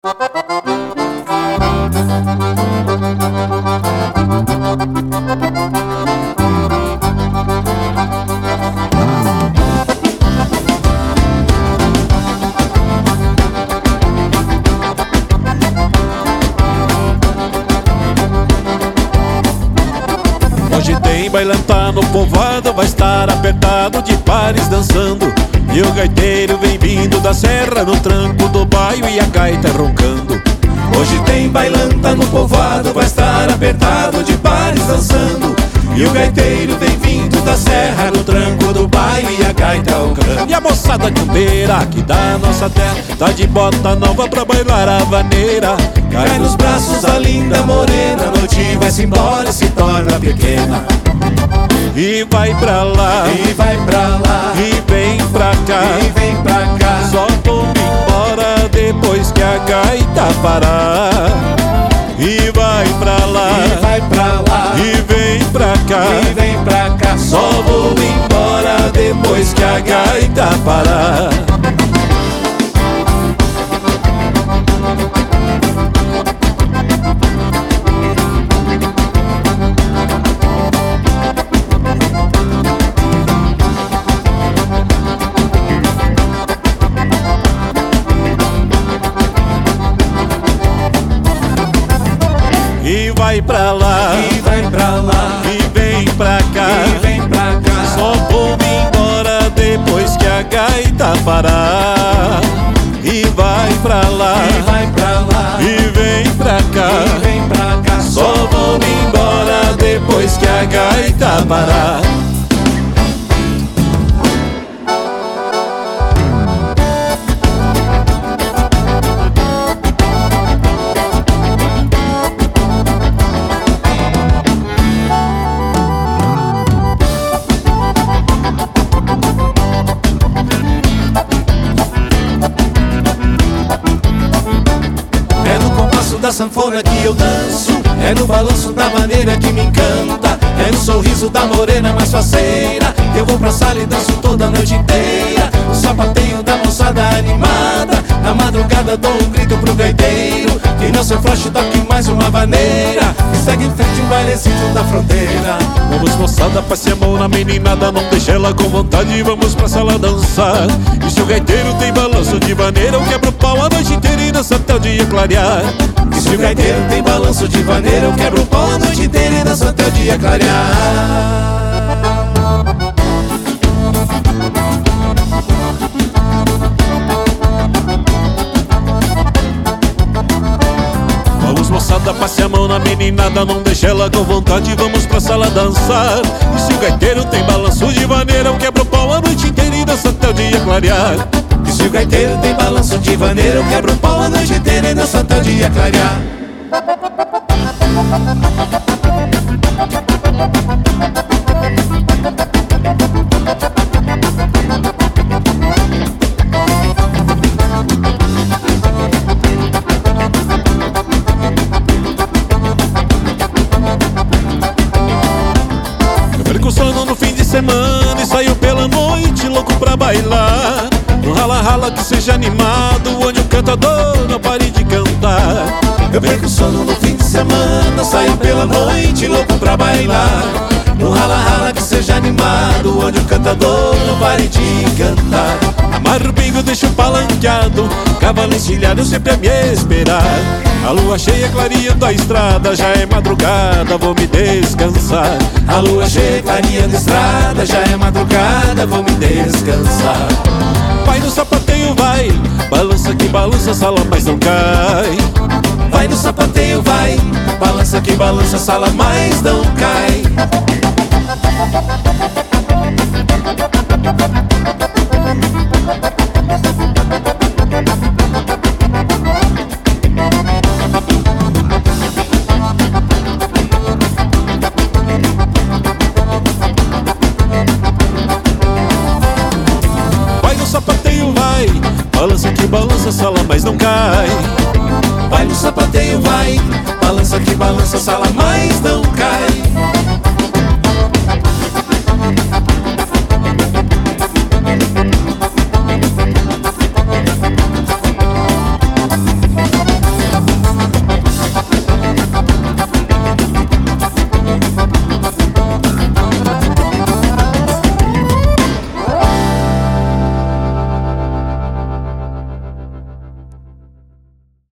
Hoje tem bailanta no povoado, vai estar apertado de pares dançando. E o gaiteiro vem vindo da serra no tranco do baio e a gaita roncando. Hoje tem bailanta no povoado, vai estar apertado de pares dançando. E o gaiteiro vem vindo da serra no tranco do baio e a gaita roncando. E a moçada campeira aqui da nossa terra tá de bota nova pra bailar a vaneira. Cai nos braços a linda morena, a noite vai-se embora e se torna pequena. E vai pra lá, e vai pra lá, e vem pra cá, e vem pra cá. Só vou embora depois que a gaita parar. E vai pra lá, e vai pra lá, e vem pra cá, e vem pra cá. Só vou embora depois que a gaita parar. E vai pra lá, e vai pra lá, e vem pra cá, e vem pra cá. Só vou embora depois que a gaita parar. E vai pra lá, e vai pra lá, e vem pra cá, e vem pra cá. Só vou embora depois que a gaita parar. Da sanfona que eu danço, é no balanço da maneira que me encanta, é no sorriso da morena mais faceira. Eu vou pra sala e danço toda a noite inteira, o sapateio da moçada animada. Na madrugada dou um grito pro gaiteiro, que não se afrouxe, toque mais uma vaneira. E segue em frente um bailezinho da fronteira. Vamos moçada, passe a mão na meninada, não deixe ela com vontade, vamos pra sala dançar. E se o gaiteiro tem balanço de vaneira, eu quebro o pau a noite inteira e danço até o dia clarear. E se o gaiteiro tem balanço de vaneira, eu quebro o pau a noite inteira e danço até o dia clarear. Vamos moçada, passe a mão na meninada, não deixe ela com vontade, vamos pra sala dançar. E se o gaiteiro tem balanço de vaneira, eu quebro o pau a noite inteira e danço até o dia clarear. E se o gaiteiro tem balanço de vaneira, eu quebro o pau a noite inteira e danço até o dia clarear. Eu perco o sono no fim de semana e saio pela noite louco pra bailar. Um rala-rala que seja animado, onde o cantador não pare de cantar. Eu perco o sono no fim de semana, saio pela noite louco pra bailar. Um rala-rala que seja animado, onde o cantador não pare de cantar. Amarro o bingo, deixo palanqueado, cavalo encilhado sempre a me esperar. A lua cheia clareando a estrada, já é madrugada, vou me descansar. A lua cheia clareando a estrada, já é madrugada, vou me descansar. Vai no sapateio, vai, balança que balança, sala mas não cai. Vai no sapateio, vai, balança que balança, sala mas não cai. Vai no sapateio, vai, balança que balança, sala mas não cai. Vai no sapateio, vai, balança que balança, sala mas não